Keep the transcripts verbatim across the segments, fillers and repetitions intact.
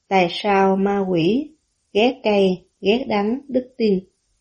Tại sao ma quỷ ghét cay, ghét đắng đức tin?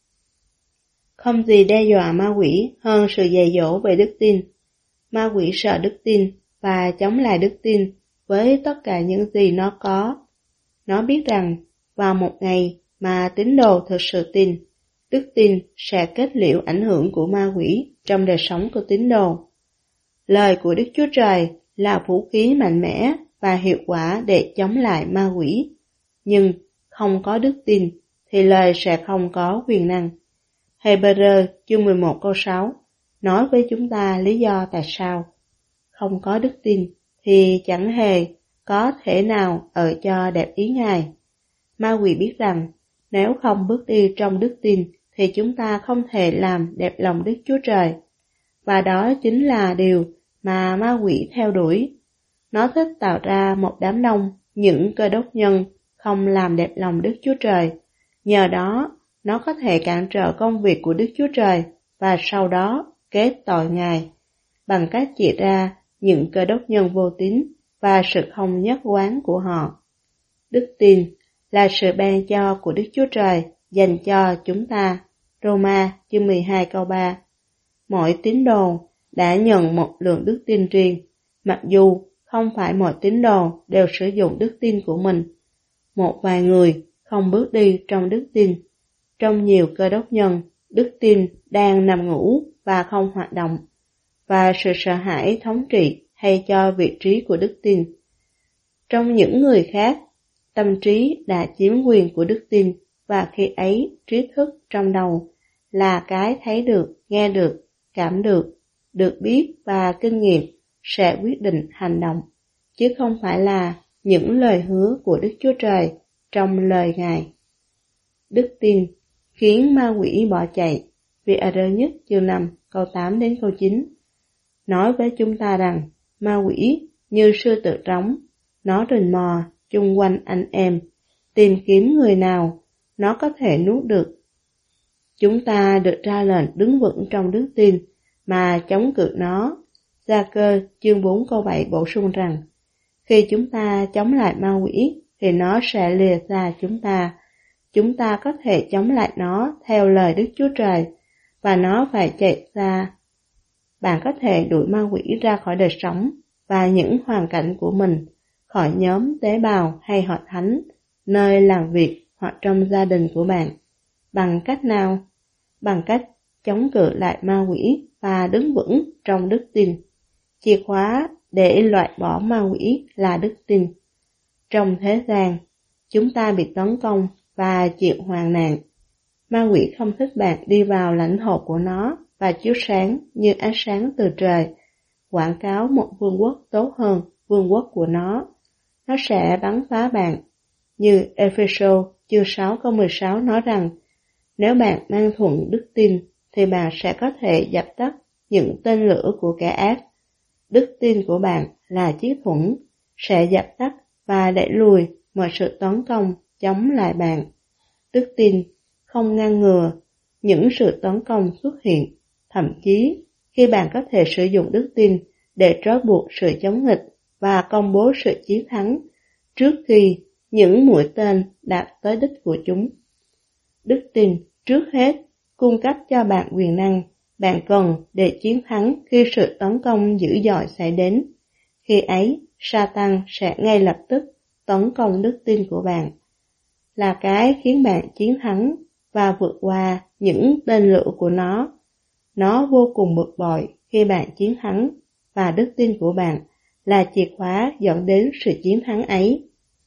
Không gì đe dọa ma quỷ hơn sự dạy dỗ về đức tin. Ma quỷ sợ đức tin và chống lại đức tin với tất cả những gì nó có. Nó biết rằng vào một ngày mà tín đồ thực sự tin, đức tin sẽ kết liễu ảnh hưởng của ma quỷ trong đời sống của tín đồ. Lời của Đức Chúa Trời là vũ khí mạnh mẽ và hiệu quả để chống lại ma quỷ. Nhưng không có đức tin thì lời sẽ không có quyền năng. Hebrew chương mười một câu sáu nói với chúng ta lý do tại sao. Không có đức tin thì chẳng hề có thể nào ở cho đẹp ý Ngài. Ma quỷ biết rằng nếu không bước đi trong đức tin thì chúng ta không thể làm đẹp lòng Đức Chúa Trời. Và đó chính là điều mà ma quỷ theo đuổi. Nó thích tạo ra một đám đông những cơ đốc nhân không làm đẹp lòng Đức Chúa Trời. Nhờ đó, nó có thể cản trở công việc của Đức Chúa Trời và sau đó kết tội Ngài bằng cách chỉ ra những cơ đốc nhân vô tín và sự không nhất quán của họ. Đức tin là sự ban cho của Đức Chúa Trời dành cho chúng ta. Roma chương mười hai câu ba. Mỗi tín đồ đã nhận một lượng đức tin riêng, mặc dù không phải mọi tín đồ đều sử dụng đức tin của mình. Một vài người không bước đi trong đức tin. Trong nhiều cơ đốc nhân, đức tin đang nằm ngủ và không hoạt động, và sự sợ hãi thống trị hay cho vị trí của đức tin. Trong những người khác, tâm trí đã chiếm quyền của đức tin, và khi ấy trí thức trong đầu là cái thấy được, nghe được, cảm được, được biết và kinh nghiệm sẽ quyết định hành động, chứ không phải là những lời hứa của Đức Chúa Trời trong lời Ngài. Đức tin khiến ma quỷ bỏ chạy, vì ở Rơ nhất chương năm câu tám đến câu chín nói với chúng ta rằng ma quỷ như sư tử trống, nó rình mò chung quanh anh em, tìm kiếm người nào nó có thể nuốt được. Chúng ta được ra lệnh đứng vững trong đức tin mà chống cự nó. Gia-cơ chương bốn câu bảy bổ sung rằng khi chúng ta chống lại ma quỷ thì nó sẽ lìa xa chúng ta. Chúng ta có thể chống lại nó theo lời Đức Chúa Trời và nó phải chạy xa. Bạn có thể đuổi ma quỷ ra khỏi đời sống và những hoàn cảnh của mình, khỏi nhóm tế bào hay hội thánh, nơi làm việc hoặc trong gia đình của bạn. Bằng cách nào? Bằng cách chống cự lại ma quỷ và đứng vững trong đức tin. Chìa khóa để loại bỏ ma quỷ là đức tin. Trong thế gian, chúng ta bị tấn công và chịu hoạn nạn. Ma quỷ không thích bạn đi vào lãnh thổ của nó và chiếu sáng như ánh sáng từ trời, quảng cáo một vương quốc tốt hơn vương quốc của nó. Nó sẽ bắn phá bạn. Như Ephesos chương sáu câu mười sáu nói rằng, nếu bạn mang thuận đức tin thì bạn sẽ có thể dập tắt những tên lửa của kẻ ác. Đức tin của bạn là chiếc thuẫn, sẽ dập tắt và đẩy lùi mọi sự tấn công chống lại bạn. Đức tin không ngăn ngừa những sự tấn công xuất hiện, thậm chí khi bạn có thể sử dụng đức tin để trói buộc sự chống nghịch và công bố sự chiến thắng trước khi những mũi tên đạt tới đích của chúng. Đức tin trước hết cung cấp cho bạn quyền năng bạn cần để chiến thắng khi sự tấn công dữ dội xảy đến. Khi ấy, Satan sẽ ngay lập tức tấn công đức tin của bạn, là cái khiến bạn chiến thắng và vượt qua những tên lửa của nó. Nó vô cùng bực bội khi bạn chiến thắng, và đức tin của bạn là chìa khóa dẫn đến sự chiến thắng ấy.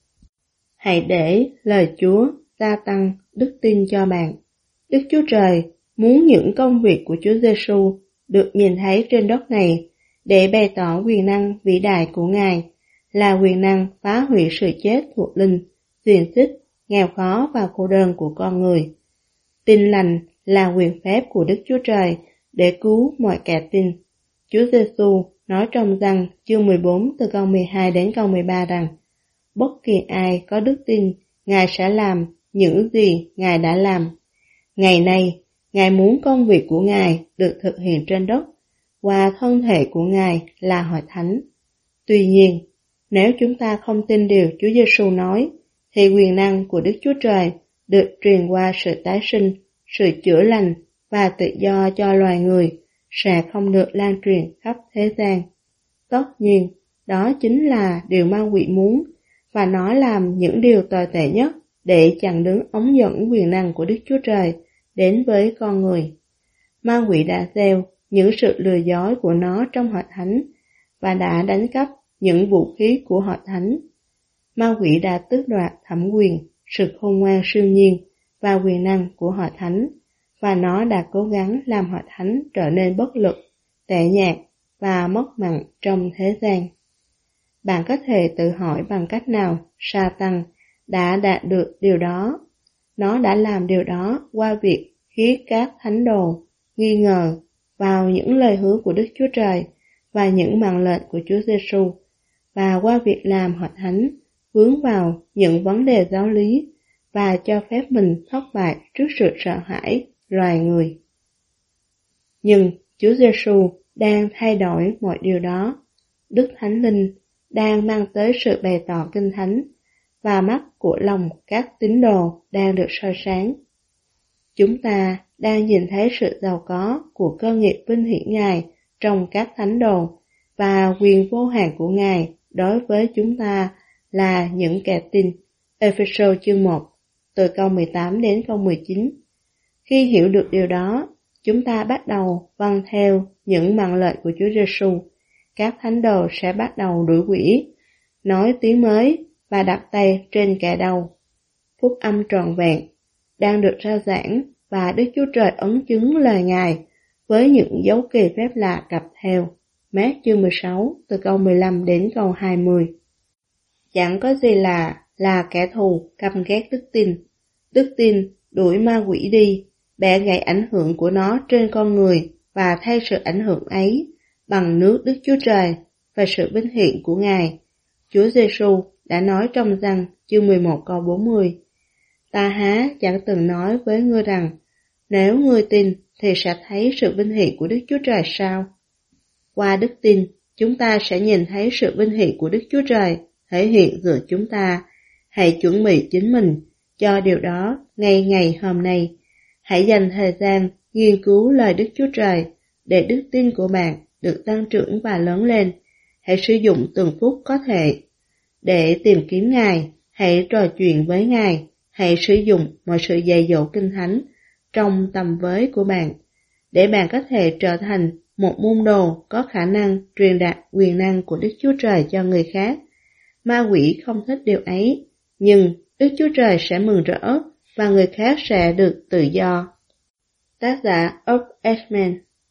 Hãy để lời Chúa gia tăng đức tin cho bạn. Đức Chúa Trời muốn những công việc của Chúa Giêsu được nhìn thấy trên đất này để bày tỏ quyền năng vĩ đại của Ngài, là quyền năng phá hủy sự chết thuộc linh, xiềng xích, nghèo khó và khổ đơn của con người. Tin lành là quyền phép của Đức Chúa Trời để cứu mọi kẻ tin. Chúa Giêsu nói trong Giăng chương mười bốn từ câu mười hai đến câu mười ba rằng, bất kỳ ai có đức tin, Ngài sẽ làm những gì Ngài đã làm. Ngày nay, Ngài muốn công việc của Ngài được thực hiện trên đất, qua thân thể của Ngài là hội thánh. Tuy nhiên, nếu chúng ta không tin điều Chúa Giêsu nói, thì quyền năng của Đức Chúa Trời được truyền qua sự tái sinh, sự chữa lành và tự do cho loài người sẽ không được lan truyền khắp thế gian. Tất nhiên, đó chính là điều ma quỷ muốn, và nó làm những điều tồi tệ nhất để chặn đứng ống dẫn quyền năng của Đức Chúa Trời đến với con người. Ma quỷ đã gieo những sự lừa dối của nó trong hội thánh và đã đánh cắp những vũ khí của hội thánh. Ma quỷ đã tước đoạt thẩm quyền, sự khôn ngoan siêu nhiên và quyền năng của hội thánh, và nó đã cố gắng làm hội thánh trở nên bất lực, tệ nhạt và mất mặt trong thế gian. Bạn có thể tự hỏi bằng cách nào Sa-tan đã đạt được điều đó. Nó đã làm điều đó qua việc khiến các thánh đồ nghi ngờ vào những lời hứa của Đức Chúa Trời và những mệnh lệnh của Chúa Giêsu, và qua việc làm hội thánh vướng vào những vấn đề giáo lý và cho phép mình thất bại trước sự sợ hãi loài người. Nhưng Chúa Giêsu đang thay đổi mọi điều đó. Đức Thánh Linh đang mang tới sự bày tỏ kinh thánh, và mắt của lòng các tín đồ đang được soi sáng. Chúng ta đang nhìn thấy sự giàu có của cơ nghiệp vinh hiển Ngài trong các thánh đồ, và quyền vô hạn của Ngài đối với chúng ta là những kẻ tin. Ê-phê-sô chương một, từ câu mười tám đến câu mười chín. Khi hiểu được điều đó, chúng ta bắt đầu vâng theo những mệnh lệnh của Chúa Giêsu. Các thánh đồ sẽ bắt đầu đuổi quỷ, nói tiếng mới và đặt tay trên kẻ đầu. Phúc âm trọn vẹn đang được rao giảng, và Đức Chúa Trời ấn chứng lời Ngài với những dấu kỳ phép lạ cặp theo. Mát chương mười sáu, từ câu mười lăm đến câu hai mươi. Chẳng có gì là là kẻ thù căm ghét đức tin. Đức tin đuổi ma quỷ đi, bẻ gãy ảnh hưởng của nó trên con người và thay sự ảnh hưởng ấy bằng nước Đức Chúa Trời và sự vinh hiển của Ngài. Chúa Giêsu đã nói trong Giăng chương mười một câu bốn mươi. Ta há chẳng từng nói với ngươi rằng, nếu ngươi tin thì sẽ thấy sự vinh hiển của Đức Chúa Trời sao? Qua đức tin, chúng ta sẽ nhìn thấy sự vinh hiển của Đức Chúa Trời thể hiện giữa chúng ta. Hãy chuẩn bị chính mình cho điều đó ngay ngày hôm nay. Hãy dành thời gian nghiên cứu lời Đức Chúa Trời để đức tin của bạn được tăng trưởng và lớn lên. Hãy sử dụng từng phút có thể để tìm kiếm Ngài. Hãy trò chuyện với Ngài. Hãy sử dụng mọi sự dạy dỗ kinh thánh trong tầm với của bạn để bạn có thể trở thành một môn đồ có khả năng truyền đạt quyền năng của Đức Chúa Trời cho người khác. Ma quỷ không thích điều ấy, nhưng Đức Chúa Trời sẽ mừng rỡ và người khác sẽ được tự do. Tác giả Ốc Eastman.